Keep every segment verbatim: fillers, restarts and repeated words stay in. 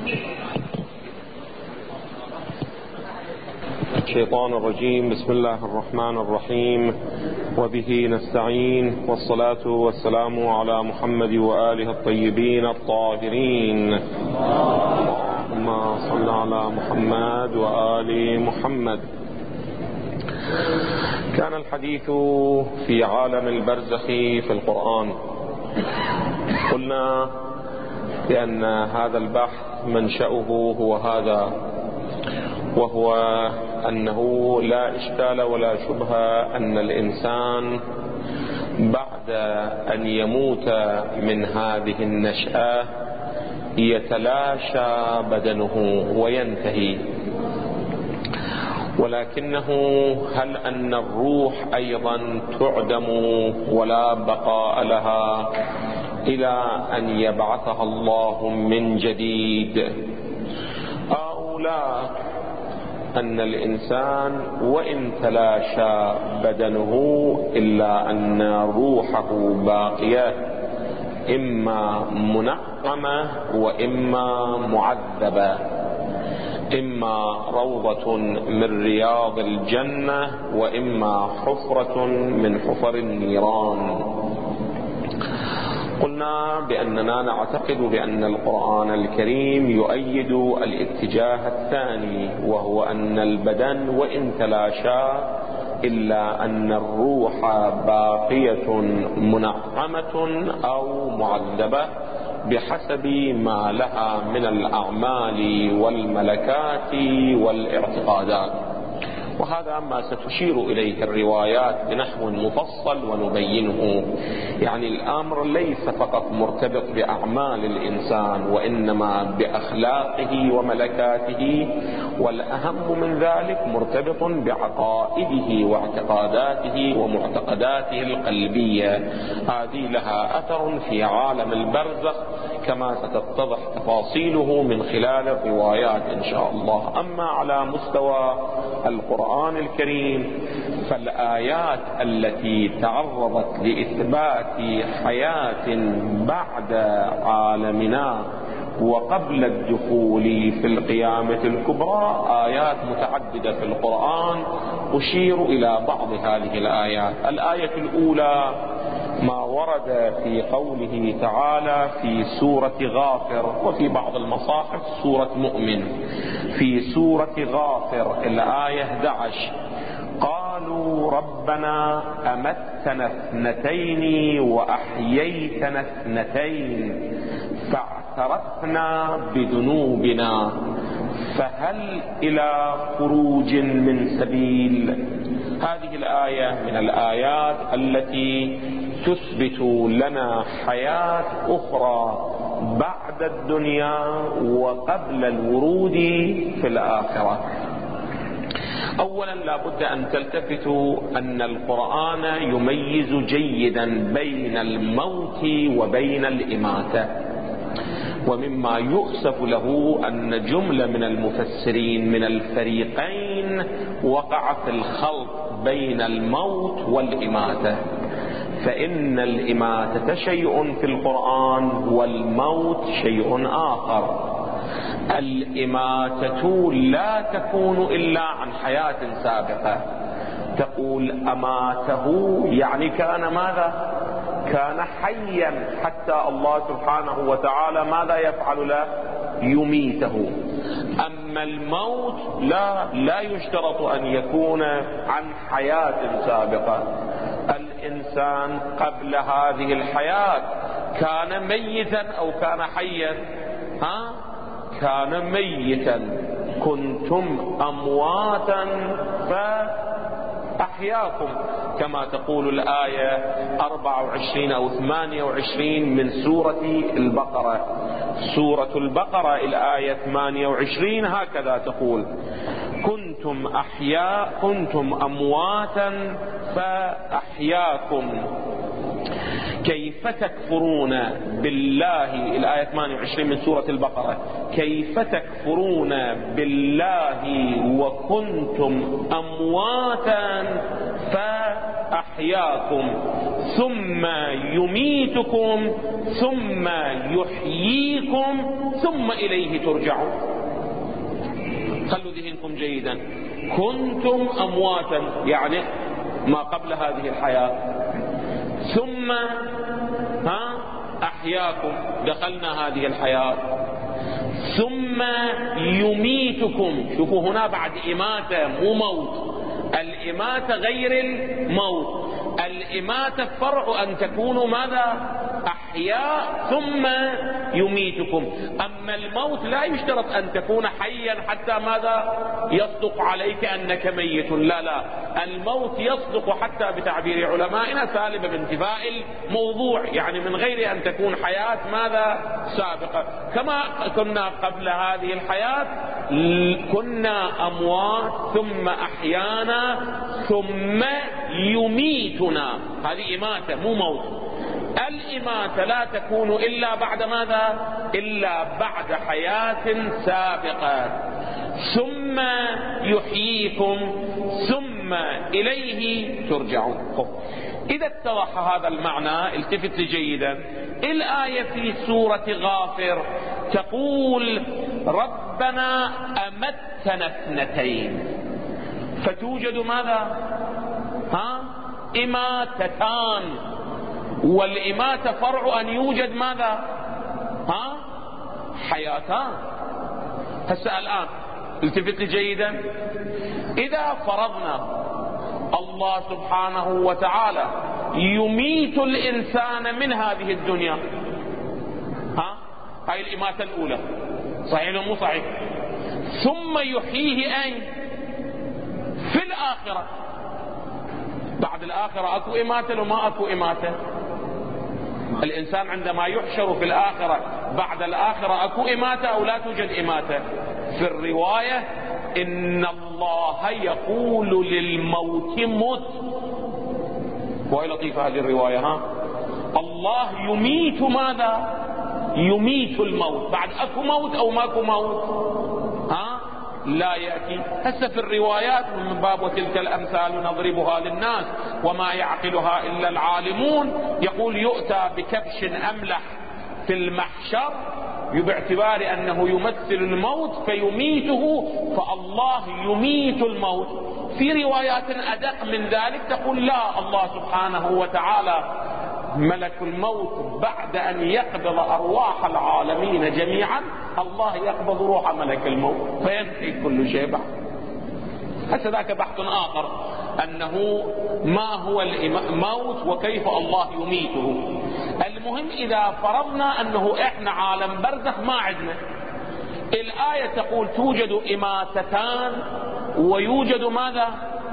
الشيطان الرجيم. بسم الله الرحمن الرحيم، وبه نستعين، والصلاة والسلام على محمد وآله الطيبين الطاهرين. اللهم صل على محمد وآل محمد. كان الحديث في عالم البرزخ في القرآن. قلنا بأن هذا البحث منشأه هو هذا، وهو أنه لا إشكال ولا شبهة أن الإنسان بعد أن يموت من هذه النشأة يتلاشى بدنه وينتهي، ولكنه هل أن الروح أيضا تعدم ولا بقاء لها إلى أن يبعثها الله من جديد، أو لا أن الإنسان وإن تلاشى بدنه إلا أن روحه باقية، إما منعمة وإما معذبة، إما روضة من رياض الجنة وإما حفرة من حفر النيران. قلنا بأننا نعتقد بأن القرآن الكريم يؤيد الاتجاه الثاني، وهو أن البدن وإن تلاشى إلا أن الروح باقية منعمة أو معذبة بحسب ما لها من الأعمال والملكات والاعتقادات. وهذا ما ستشير إليه الروايات بنحو مفصل ونبينه. يعني الأمر ليس فقط مرتبط بأعمال الإنسان، وإنما بأخلاقه وملكاته، والأهم من ذلك مرتبط بعقائده واعتقاداته ومعتقداته القلبية. هذه لها أثر في عالم البرزخ كما ستتضح تفاصيله من خلال الروايات إن شاء الله. أما على مستوى القرآن الكريم فالآيات التي تعرضت لإثبات حياة بعد عالمنا وقبل الدخول في القيامة الكبرى آيات متعددة في القرآن. أشير إلى بعض هذه الآيات. الآية الأولى ما ورد في قوله تعالى في سورة غافر، وفي بعض المصاحف سورة مؤمن. في سورة غافر الآية أحد عشر: قالوا ربنا أمتنا اثنتين وأحييتنا اثنتين فاعترفنا بذنوبنا فهل إلى خروج من سبيل. هذه الآية من الآيات التي تثبت لنا حياة أخرى بعد الدنيا وقبل الورود في الآخرة. أولا لا بد أن تلتفتوا أن القرآن يميز جيدا بين الموت وبين الإماتة، ومما يؤسف له أن جملة من المفسرين من الفريقين وقع في الخلط بين الموت والإماتة، فإن الإماتة شيء في القرآن والموت شيء آخر. الإماتة لا تكون إلا عن حياة سابقة. تقول أماته يعني كان ماذا؟ كان حيا حتى الله سبحانه وتعالى ماذا يفعل له؟ يميته. أما الموت لا لا يشترط أن يكون عن حياة سابقة. الإنسان قبل هذه الحياة كان ميتا أو كان حيا؟ ها؟ كان ميتا. كنتم أمواتا فأحياكم، كما تقول الآية أربعة وعشرين أو ثمانية وعشرين من سورة البقرة. سورة البقرة الآية ثمانية وعشرين هكذا تقول: كنتم أحياء كنتم أمواتا فأحياكم كيف تكفرون بالله. الآية ثمانية وعشرين من سورة البقرة: كيف تكفرون بالله وكنتم أمواتا فأحياكم ثم يميتكم ثم يحييكم ثم إليه ترجعون. خلوا ذهنكم جيدا، كنتم أمواتا يعني ما قبل هذه الحياة، ثم ها أحياكم دخلنا هذه الحياة، ثم يميتكم. شوفوا هنا بعد إماتة مو موت، الإماتة غير الموت، الإماتة فرع أن تكونوا ماذا؟ أحياء ثم يميتكم. أما الموت لا يشترط أن تكون حيا حتى ماذا؟ يصدق عليك أنك ميت، لا لا، الموت يصدق حتى بتعبير علمائنا سالب بانتفاء الموضوع، يعني من غير أن تكون حياة ماذا؟ سابقة. كما كنا قبل هذه الحياة كنا أموات ثم أحيانا ثم يميتنا، هذه إماتة مو موت. الإماتة لا تكون إلا بعد ماذا؟ إلا بعد حياة سابقة. ثم يحييكم ثم إليه ترجعون. إذا اتضح هذا المعنى التفت جيدا، الآية في سورة غافر تقول ربنا أمتنا اثنتين، فتوجد ماذا؟ ها؟ إماتتان، والإماتة فرع أن يوجد ماذا؟ ها؟ حياتان. هسه الآن التفت جيدا، إذا فرضنا الله سبحانه وتعالى يميت الإنسان من هذه الدنيا، ها؟ هاي الإماتة الأولى، صحيح ولا مو صحيح؟ ثم يحييه أين؟ في الآخرة. بعد الآخرة أكو إماتة وما أكو إماتة؟ الإنسان عندما يحشر في الآخرة بعد الآخرة أكو إماتة أو لا توجد إماتة؟ في الرواية إن الله يقول للموت مت. وهي لطيفة هذه الرواية، ها؟ الله يميت ماذا؟ يميت الموت. بعد أكو موت أو ماكو موت؟ ها؟ لا يأتي. هسه في الروايات من باب وتلك الأمثال نضربها للناس وما يعقلها إلا العالمون، يقول يؤتى بكبش أملح في المحشر باعتبار أنه يمثل الموت فيميته، فالله يميت الموت. في روايات أدق من ذلك تقول لا، الله سبحانه وتعالى ملك الموت بعد أن يقبض أرواح العالمين جميعا الله يقبض روح ملك الموت فينتهي كل شيء بعد. هسه ذاك بحث آخر أنه ما هو الموت وكيف الله يميته. المهم إذا فرضنا أنه إحنا عالم برزخ ما عندنا، الآية تقول توجد إماتتان ويوجد ماذا؟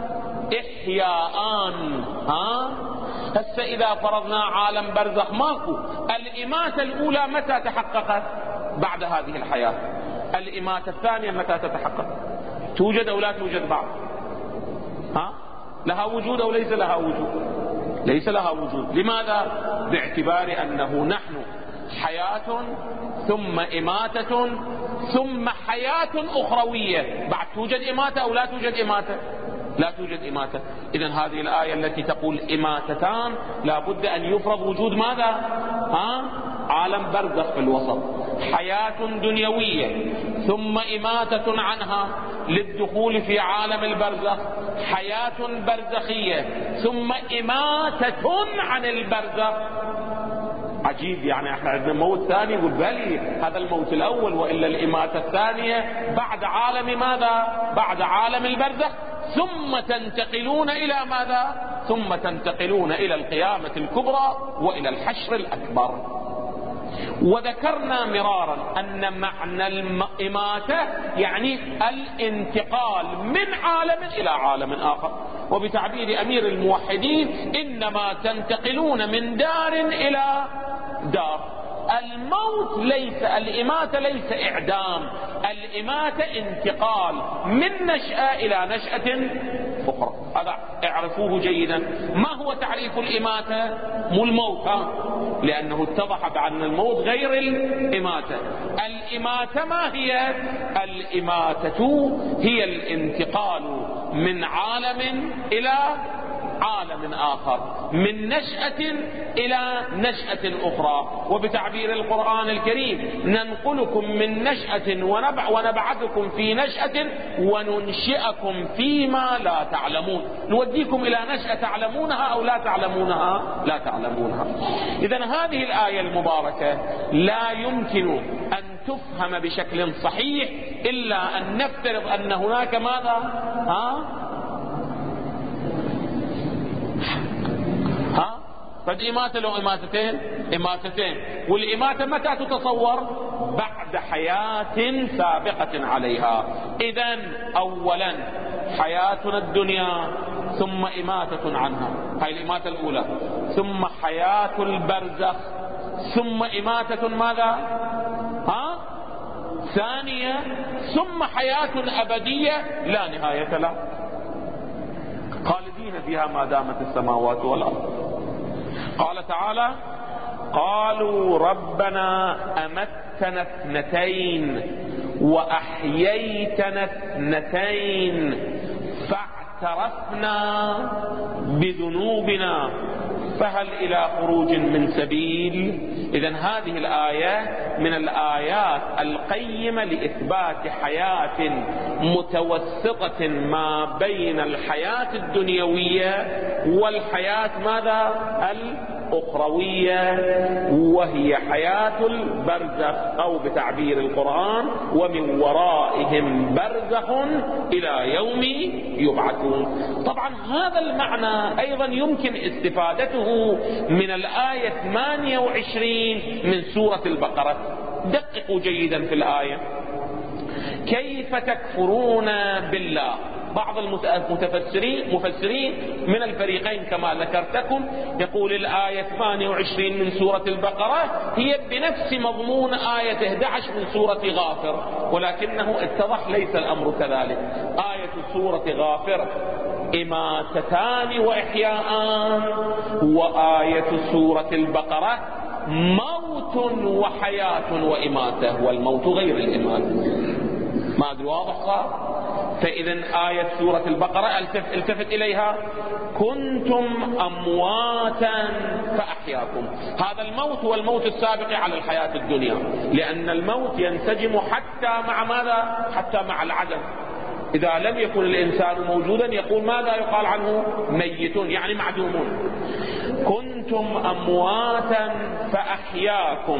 إحياءان. ها؟ هسه إذا فرضنا عالم برزخ ماكو، الإماتة الأولى متى تحققت؟ بعد هذه الحياة. الإماتة الثانية متى تتحقق؟ توجد أو لا توجد بعد؟ ها؟ لها وجود أو ليس لها وجود؟ ليس لها وجود. لماذا؟ باعتبار أنه نحن حياة ثم إماتة ثم حياة أخروية. بعد توجد إماتة أو لا توجد إماتة؟ لا توجد إماتة. إذن هذه الآية التي تقول إماتتان لا بد أن يفرض وجود ماذا؟ ها؟ عالم برزخ في الوسط، حياة دنيوية ثم إماتة عنها للدخول في عالم البرزخ، حياة برزخية ثم إماتة عن البرزخ. عجيب، يعني احنا عندنا موت ثاني، يقول بلي هذا الموت الأول، وإلا الإماتة الثانية بعد عالم ماذا؟ بعد عالم البرزخ، ثم تنتقلون إلى ماذا؟ ثم تنتقلون إلى القيامة الكبرى وإلى الحشر الأكبر. وذكرنا مرارا أن معنى الإماتة يعني الانتقال من عالم إلى عالم آخر، وبتعبير أمير الموحدين إنما تنتقلون من دار إلى دار. الموت ليس، الإماتة ليس إعدام، الإماتة انتقال من نشأة إلى نشأة أخرى. هذا اعرفوه جيدا. ما هو تعريف الإماتة؟ مو الموت، لأنه اتضح بأن الموت غير الإماتة. الإماتة ما هي؟ الإماتة هي الانتقال من عالم إلى عالم. عالم آخر، من نشأة إلى نشأة أخرى. وبتعبير القرآن الكريم ننقلكم من نشأة ونبع ونبعثكم في نشأة وننشئكم فيما لا تعلمون. نوديكم إلى نشأة تعلمونها أو لا تعلمونها؟ لا تعلمونها. إذن هذه الآية المباركة لا يمكن أن تفهم بشكل صحيح إلا أن نفترض أن هناك ماذا؟ ها؟ ها؟ فد إماتة لو إماتتين؟ إماتتين. والإماتة متى تتصور؟ بعد حياة سابقة عليها. إذن أولا حياتنا الدنيا ثم إماتة عنها، هاي الإماتة الأولى، ثم حياة البرزخ، ثم إماتة ماذا؟ ها؟ ثانية، ثم حياة أبدية لا نهاية لها، خالدين فيها ما دامت السماوات والأرض. قال تعالى: قالوا ربنا أمتنا اثنتين وأحييتنا اثنتين فاعترفنا بذنوبنا فهل إلى خروج من سبيل. إذن هذه الآية من الآيات القيمة لإثبات حياة متوسطة ما بين الحياة الدنيوية والحياة ماذا؟ الأخروية، وهي حياة البرزخ، أو بتعبير القرآن: ومن ورائهم برزخ إلى يوم يبعثون. طبعا هذا المعنى أيضا يمكن استفادته من الآية ثمانية وعشرين من سورة البقرة. دققوا جيدا في الآية: كيف تكفرون بالله. بعض المفسرين مفسرين من الفريقين كما ذكرتكم يقول الآية ثمانية وعشرين من سورة البقرة هي بنفس مضمون آية أحد عشر من سورة غافر، ولكنه اتضح ليس الأمر كذلك. آية سورة غافر إماتتان وإحياءان، وآية سورة البقرة موت وحياة وإماتة، والموت غير الإماتة. ما أدري واضح صار؟ فإذا آية سورة البقرة التفت إليها: كنتم أمواتا فأحياكم. هذا الموت هو الموت السابق على الحياة الدنيا، لأن الموت ينسجم حتى مع ماذا؟ حتى مع العدم. إذا لم يكن الإنسان موجودا يقول ماذا يقال عنه؟ ميت، يعني معدومون. كنتم أمواتا فأحياكم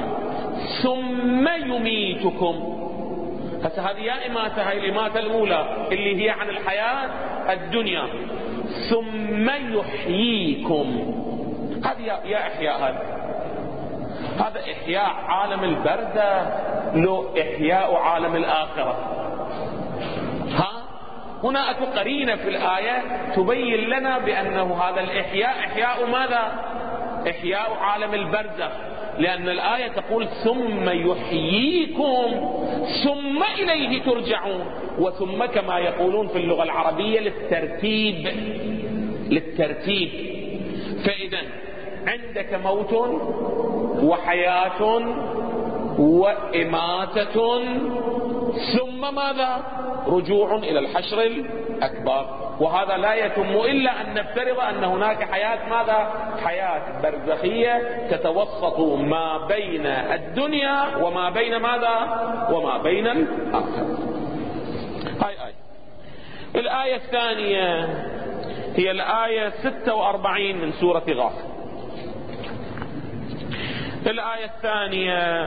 ثم يميتكم. هسه هذه يا إماتة، هاي الإماتة الأولى اللي هي عن الحياة الدنيا، ثم يحييكم، هذه يا إحياء. هذا هذا إحياء عالم البرزخ لو إحياء عالم الآخرة. ها هنا أكو قرينة في الآية تبين لنا بأنه هذا الإحياء إحياء ماذا؟ إحياء عالم البرزخ، لأن الآية تقول: ثم يحييكم ثم إليه ترجعون. وثم كما يقولون في اللغة العربية للترتيب، للترتيب. فإذا عندك موت وحياة وإماتة ثم ماذا؟ رجوع إلى الحشر الأكبر. وهذا لا يتم إلا أن نفترض أن هناك حياة ماذا؟ حياة برزخية تتوسط ما بين الدنيا وما بين ماذا؟ وما بين الآخرة. هاي آية. الآية الثانية هي الآية ستة وأربعين من سورة غافر. الآية الثانية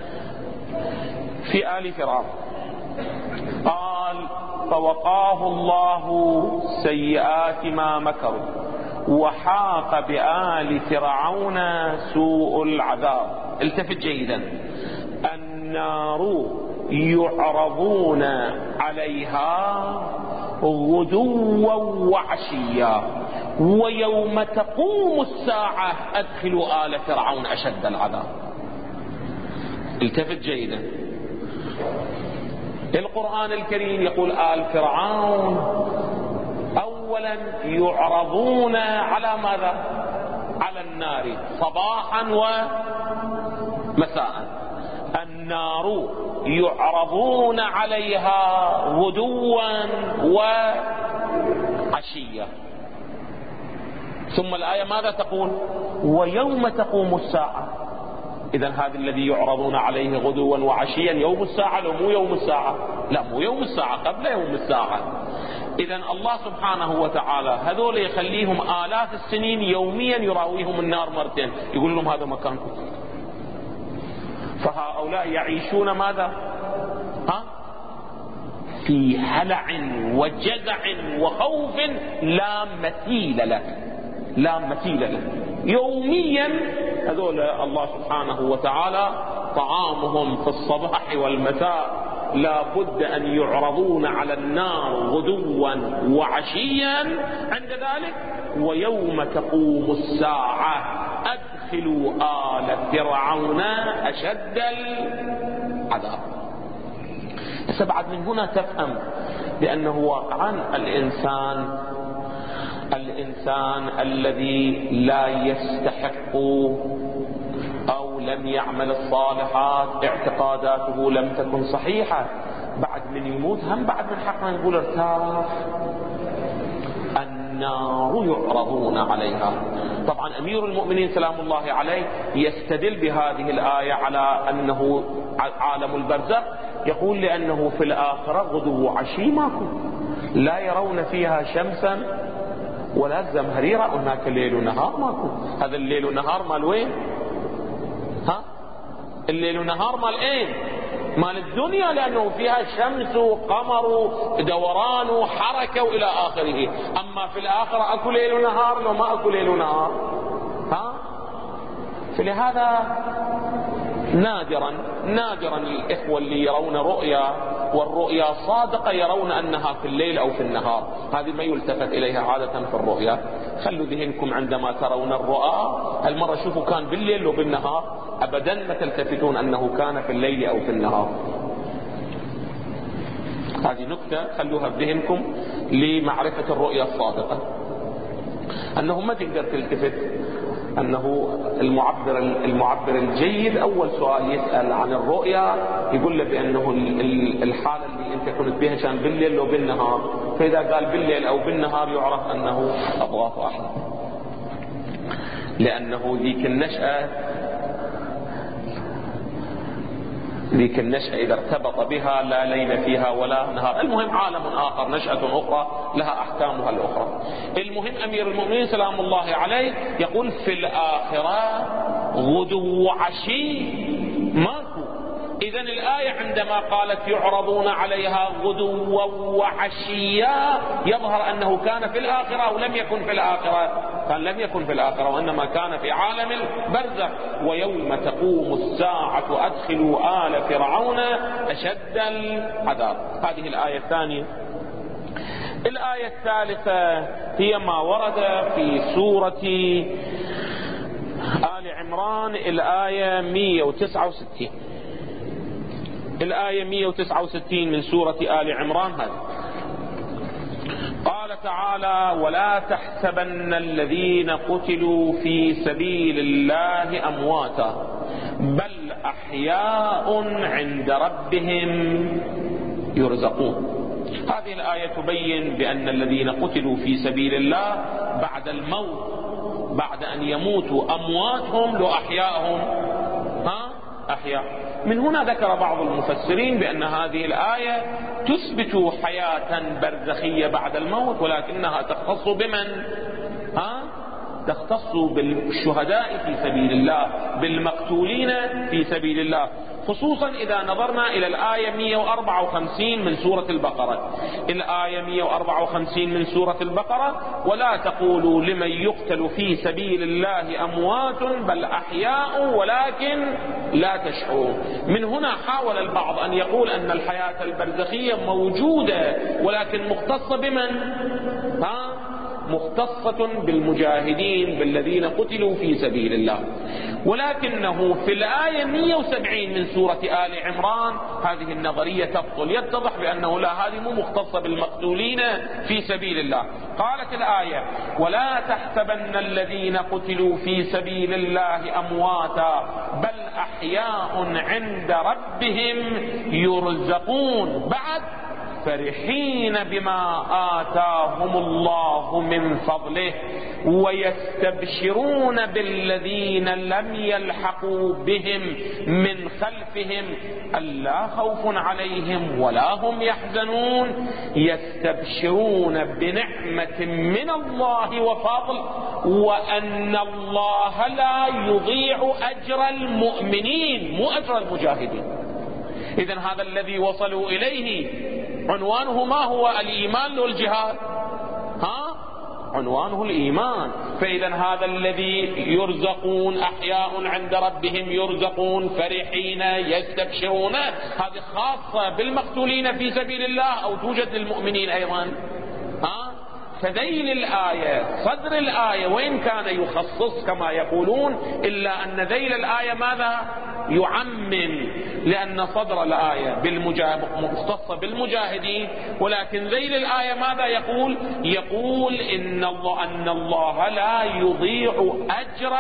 في آل فرعون قال: فوقاه الله سيئات ما مكروا وحاق بآل فرعون سوء العذاب. التفت جيدا: النار يعرضون عليها غدوا وعشيا ويوم تقوم الساعة أدخلوا آل فرعون أشد العذاب. التفت جيدا، القرآن الكريم يقول آل فرعون أولا يعرضون على ماذا؟ على النار صباحا ومساء. النار يعرضون عليها غدوا وعشيا. ثم الآية ماذا تقول؟ ويوم تقوم الساعة. إذا هذا الذي يعرضون عليه غدوا وعشيا يوم الساعة، لو مو يوم الساعة، لا مو يوم الساعة، قبل يوم الساعة. إذا الله سبحانه وتعالى هذول يخليهم آلاف السنين يوميا يراويهم النار مرتين، يقول لهم هذا مكانكم. فهؤلاء يعيشون ماذا؟ ها؟ في هلع وجزع وخوف لا مثيل له، لا مثيل له. يوميا هذول الله سبحانه وتعالى طعامهم في الصباح والمساء لا بد أن يعرضون على النار غدوا وعشيا. عند ذلك ويوم تقوم الساعة أدخلوا آل فرعون أشد العذاب. بعد من هنا تفهم بأنه واقعا الإنسان الإنسان الذي لا يستحق أو لم يعمل الصالحات اعتقاداته لم تكن صحيحة، بعد من يموت هم بعد من حقنا نقول ارتاح. النار يعرضون عليها. طبعا أمير المؤمنين سلام الله عليه يستدل بهذه الآية على أنه عالم البرزخ، يقول لأنه في الآخرة غدو وعشي ماكو، لا يرون فيها شمسا ولا زمهريرا، هناك ليل ونهار ماكو. هذا الليل والنهار مال وين؟ ها؟ الليل والنهار مال اين؟ مال الدنيا، لأنه فيها شمس وقمر ودوران وحركة وإلى آخره. أما في الآخرة أكو ليل ونهار لو ما أكو ليل ونهار؟ ها؟ فلهذا نادرا نادرا الإخوة اللي يرون رؤيا والرؤيا صادقة يرون أنها في الليل أو في النهار، هذه ما يلتفت إليها عادة في الرؤيا. خلوا ذهنكم عندما ترون الرؤى هالمرة شوفوا كان بالليل أو بالنهار، أبدا ما تلتفتون أنه كان في الليل أو في النهار. هذه نكتة خلوها بذهنكم لمعرفة الرؤيا الصادقة، أنه ما تقدر تلتفت. أنه المعبر المعبر الجيد أول سؤال يسأل عن الرؤيا يقول له بأنه الحالة اللي أنت كنت بها كان بالليل أو بالنهار، فإذا قال بالليل أو بالنهار يعرف أنه أضغاث أحلام، لأنه ذيك النشأة ذيك النشأة إذا ارتبط بها لا ليل فيها ولا نهار. المهم عالم آخر، نشأة أخرى لها أحكامها الأخرى. المهم أمير المؤمنين سلام الله عليه يقول في الآخرة غدو وعشي ماكو. إذن الآية عندما قالت يعرضون عليها غدوا وعشيا يظهر أنه كان في الآخرة أو لم يكن في الآخرة؟ كان لم يكن في الآخرة، وإنما كان في عالم البرزخ. ويوم تقوم الساعة أدخلوا آل فرعون أشد العذاب. هذه الآية الثانية. الآية الثالثة هي ما ورد في سورة آل عمران، الآية مئة وتسعة وستين. الآية مئة وتسعة وستين من سورة آل عمران هذه. قال تعالى ولا تحسبن الذين قتلوا في سبيل الله أمواتا بل أحياء عند ربهم يرزقون. هذه الآية تبين بأن الذين قتلوا في سبيل الله بعد الموت، بعد أن يموتوا أمواتهم لو أحياءهم ها أحياء. من هنا ذكر بعض المفسرين بأن هذه الآية تثبت حياة برزخية بعد الموت، ولكنها تختص بمن؟ ها؟ تختص بالشهداء في سبيل الله، بالمقتولين في سبيل الله، خصوصا إذا نظرنا إلى الآية مئة وأربعة وخمسين من سورة البقرة. الآية مئة وأربعة وخمسين من سورة البقرة ولا تقولوا لمن يقتل في سبيل الله أموات بل أحياء ولكن لا تشعرون. من هنا حاول البعض أن يقول أن الحياة البرزخية موجودة ولكن مختصة بمن؟ ها؟ مختصة بالمجاهدين بالذين قتلوا في سبيل الله. ولكنه في الآية مئة وسبعين من سورة آل عمران هذه النظرية تبطل، يتضح بأنه لا، هذه مو مختصة بالمقتولين في سبيل الله. قالت الآية ولا تحسبن الذين قتلوا في سبيل الله أمواتا بل أحياء عند ربهم يرزقون. بعد فرحين بما آتاهم الله من فضله ويستبشرون بالذين لم يلحقوا بهم من خلفهم ألا خوف عليهم ولا هم يحزنون يستبشرون بنعمة من الله وفضل وأن الله لا يضيع أجر المؤمنين مو أجر المجاهدين. إذن هذا الذي وصلوا إليه عنوانه ما هو؟ الإيمان والجهاد. ها؟ عنوانه الإيمان. فإذا هذا الذي يرزقون أحياء عند ربهم يرزقون فرحين يستبشرون، هذه خاصة بالمقتولين في سبيل الله أو توجد للمؤمنين أيضا؟ ها؟ فذيل الآية صدر الآية وإن كان يخصص كما يقولون إلا أن ذيل الآية ماذا؟ يعمم، لأن صدر الآية مختصة بالمجاهدين، ولكن ذيل الآية ماذا يقول؟ يقول إن الله, أن الله لا يضيع أجر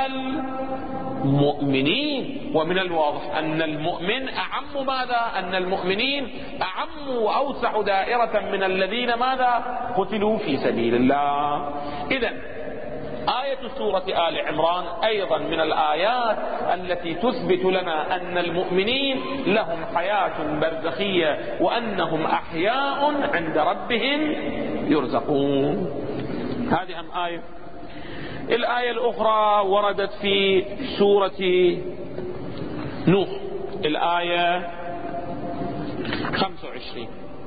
المؤمنين. ومن الواضح أن المؤمن أعم ماذا؟ أن المؤمنين أعم وأوسع دائرة من الذين ماذا؟ قتلوا في سبيل الله. إذن آية سورة آل عمران أيضا من الآيات التي تثبت لنا أن المؤمنين لهم حياة برزخية وأنهم أحياء عند ربهم يرزقون. هذه أم آية. الآية الأخرى وردت في سورة نوح الآية خمسة وعشرين.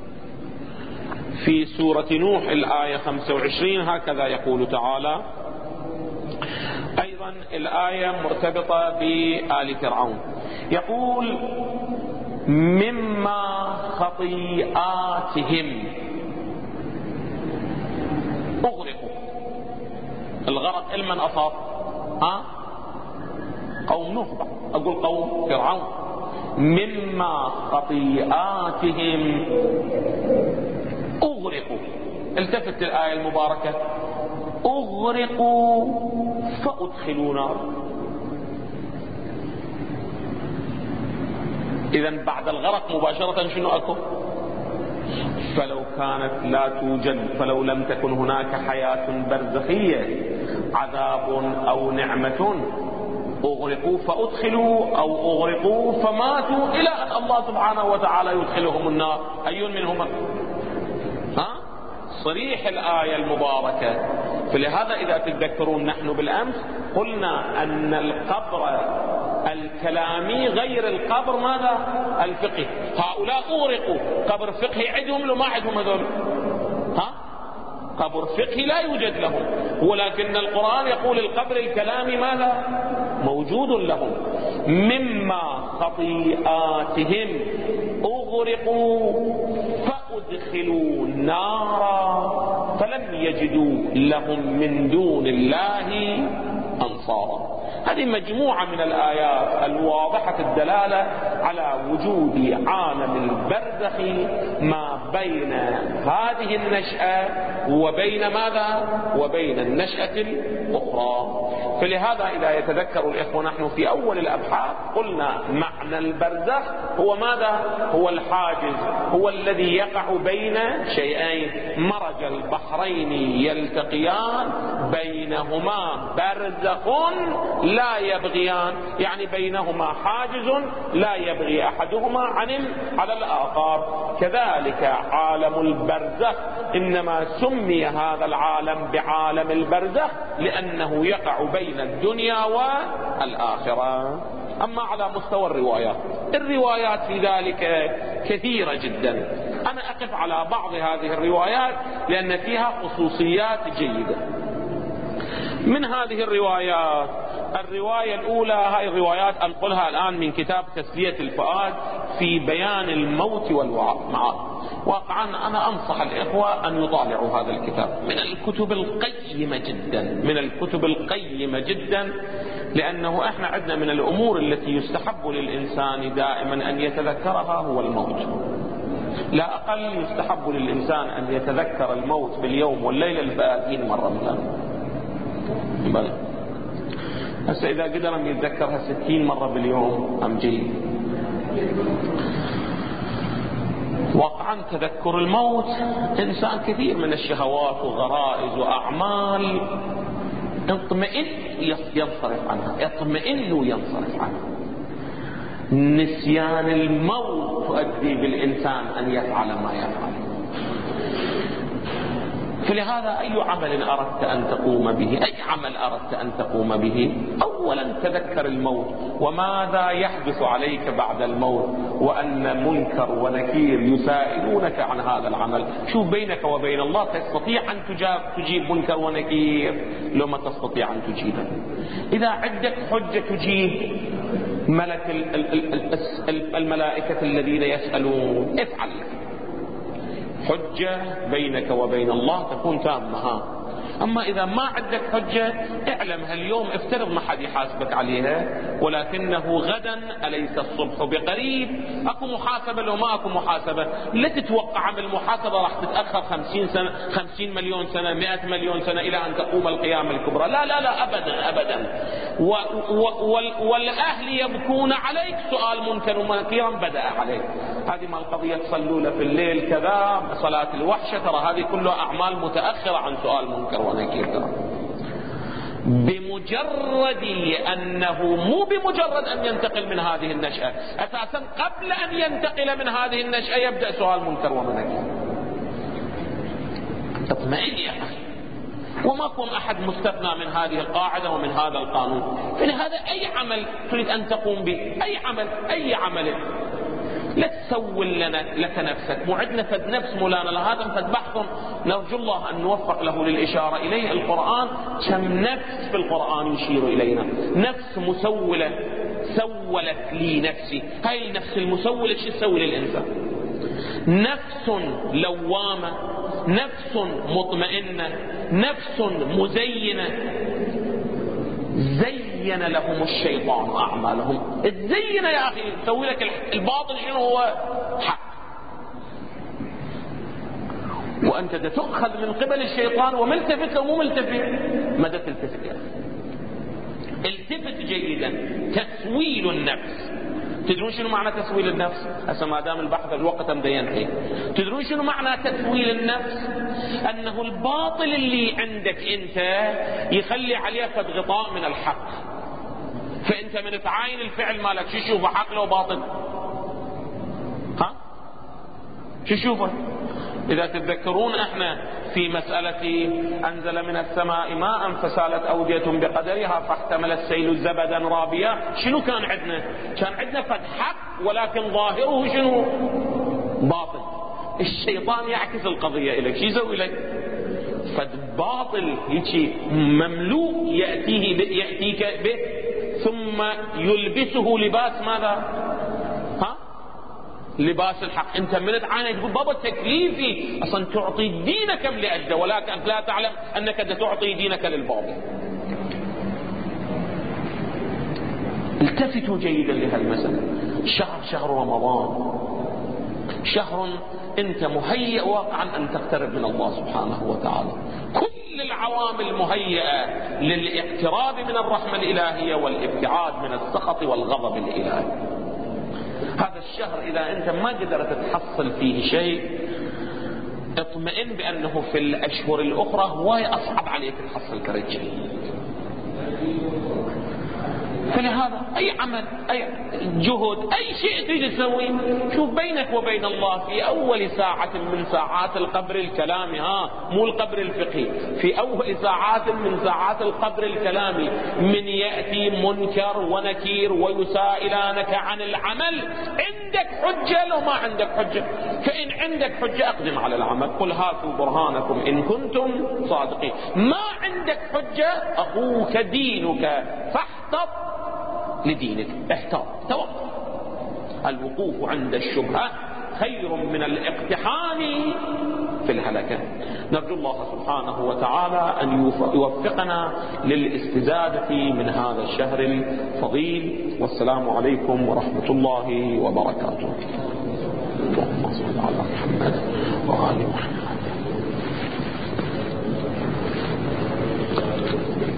في سورة نوح الآية خمسة وعشرين هكذا يقول تعالى. أيضا الآية مرتبطة بآل فرعون. يقول مما خطيئاتهم أغرقوا. الغرق لمن أصاب؟ ها؟ قوم نوح. أقول قوم فرعون. مما خطيئاتهم أغرقوا. التفت الآية المباركة أغرقوا فأدخلوا نار. إذن بعد الغرق مباشرة شنو أكو؟ فلو كانت لا توجد فلو لم تكن هناك حياة برزخية عذاب أو نعمة أغرقوا فأدخلوا أو أغرقوا فماتوا إلى أن الله سبحانه وتعالى يدخلهم النار. أي منهما؟ ها؟ صريح الآية المباركة. فلهذا إذا تتذكرون نحن بالأمس قلنا أن القبر الكلامي غير القبر ماذا؟ الفقهي. هؤلاء أغرقوا قبر فقهي عندهم لو ما عندهم هذول؟ ها؟ قبر فقهي لا يوجد لهم، ولكن القرآن يقول القبر الكلامي ماذا؟ موجود لهم. مما خطيئاتهم أغرقوا فأدخلوا نارا فلم يجدوا لهم من دون الله أنصارا. هذه مجموعة من الآيات الواضحة الدلالة على وجود عالم البرزخ ما بين هذه النشأة وبين ماذا؟ وبين النشأة الأخرى. فلهذا إذا يتذكر الإخوة نحن في أول الأبحاث قلنا معنى البرزخ هو ماذا؟ هو الحاجز، هو الذي يقع بين شيئين. مرج البحرين يلتقيان بينهما برزخ لا يبغيان، يعني بينهما حاجز لا يبغي أحدهما عن على الآخر. كذلك عالم البرزخ إنما سمي هذا العالم بعالم البرزخ لأنه يقع بين الدنيا والآخرة. أما على مستوى الروايات، الروايات في ذلك كثيرة جدا. أنا أقف على بعض هذه الروايات لأن فيها خصوصيات جيدة. من هذه الروايات الرواية الأولى، هاي الروايات أنقلها الآن من كتاب تسلية الفؤاد في بيان الموت والمعاد. واقعا أنا أنصح الإخوة أن يطالعوا هذا الكتاب، من الكتب القيمة جدا، من الكتب القيمة جدا، لأنه إحنا عندنا من الأمور التي يستحب للإنسان دائما أن يتذكرها هو الموت. لا أقل يستحب للإنسان أن يتذكر الموت باليوم والليلة الباقين مرة مثلا. بل هسه إذا قدر أن يتذكرها ستين مرة باليوم أم جيد. واقع طبعا تذكر الموت إنسان كثير من الشهوات وغرائز وأعمال يطمئن ينصرف عنها، يطمئن وينصرف عنها. نسيان الموت تؤدي بالإنسان أن يفعل ما يفعل. فلهذا أي عمل أردت أن تقوم به، أي عمل أردت أن تقوم به، أولا تذكر الموت وماذا يحدث عليك بعد الموت، وأن منكر ونكير يسائلونك عن هذا العمل. شوف بينك وبين الله تستطيع أن تجاب تجيب منكر ونكير لو ما تستطيع أن تجيبه. إذا عندك حجة تجيب ملك الملائكة الذين يسألون، افعل حجة بينك وبين الله تكون تامة. ها أما إذا ما عندك حجة اعلم هاليوم افترض ما حد يحاسبك عليها، ولكنه غدا أليس الصبح بقريب. أكو محاسبة لو ما أكو محاسبة، لا تتوقع من المحاسبة راح تتأخر خمسين سنة خمسين مليون سنة مئة مليون سنة إلى أن تقوم القيامة الكبرى. لا لا لا أبدا أبدا. و و والأهل يبكون عليك، سؤال منكر ونكيرا بدأ عليك. هذه ما القضية تصلوا له في الليل كذا، صلاة الوحشة، ترى هذه كلها أعمال متأخرة عن سؤال منكر ونكير. بمجرد أنه مو بمجرد أن ينتقل من هذه النشأة، أساسا قبل أن ينتقل من هذه النشأة يبدأ سؤال منكر ونكير. اطمئن يا أخي، وما كون أحد مستثنى من هذه القاعدة ومن هذا القانون. فلهذا أي عمل تريد أن تقوم به، أي عمل أي عمل، لا تسول لنا لك نفسك. معدنا فد نفس مولانا لهذا فد بحث نرجو الله أن نوفق له للإشارة إليه. القرآن كم نفس في القرآن يشير إلينا، نفس مسولة سولت لي نفسي. هاي النفس المسولة شو تسوي للإنسان؟ نفس لوامة، نفس مطمئنة، نفس مزينة. زين لهم الشيطان أعمالهم. تزين يا أخي، تسوي لك الباطل شنو هو؟ حق. وأنت تأخذ من قبل الشيطان وملتفت ومو ملتفت. ماذا تلتفت يا أخي؟ التفت جيدا. تسويل النفس. تدرون شنو معنى تسويل النفس؟ هسه ما دام البحث الوقت مدى ينتهي. تدرون شنو معنى تسويل النفس؟ أنه الباطل اللي عندك أنت يخلي عليه قد غطاء من الحق. فأنت من تعاين الفعل مالك شو تشوفه، حق لو باطل؟ ها؟ شو تشوفه؟ إذا تتذكرون احنا في مسألة أنزل من السماء ماء فسالت أودية بقدرها فاحتمل السيل زبدا رابيا، شنو كان عندنا؟ كان عندنا قد حق ولكن ظاهره شنو؟ باطل. الشيطان يعكس القضية إليك، شو يسوي لك؟ فد باطل هيك مملوء يأتيه ب... يأتيك به ثم يلبسه لباس ماذا؟ ها؟ لباس الحق. انت من تعاني تقول بابا تكليفي اصلا تعطي دينك لأجله، ولكن انت لا تعلم انك تعطي دينك للباطل. التفتوا جيدا لهالمسألة. شهر شهر رمضان شهر انت مهيئ واقعا ان تقترب من الله سبحانه وتعالى. كل العوامل مهيئة للاقتراب من الرحمة الإلهية والابتعاد من السخط والغضب الإلهي. هذا الشهر إذا أنت ما قدرت تحصل فيه شيء اطمئن بأنه في الأشهر الأخرى هو أصعب عليك تحصل كرجل. فلهذا أي عمل أي جهد أي شيء تريد تسوي، شوف بينك وبين الله في أول ساعة من ساعات القبر الكلامي، ها مو القبر الفقهي، في أول ساعات من ساعات القبر الكلامي من يأتي منكر ونكير ويسائلانك عن العمل. عندك حجة لو ما عندك حجة، فإن عندك حجة أقدم على العمل. قل هاتوا برهانكم إن كنتم صادقين. ما عندك حجة أخوك دينك فاحتط لدينك، احتاط توقف. الوقوف عند الشبهة خير من الاقتحام في الهلكة. نرجو الله سبحانه وتعالى أن يوفقنا للاستزادة من هذا الشهر الفضيل. والسلام عليكم ورحمة الله وبركاته. اللهم صل على محمد وآل محمد.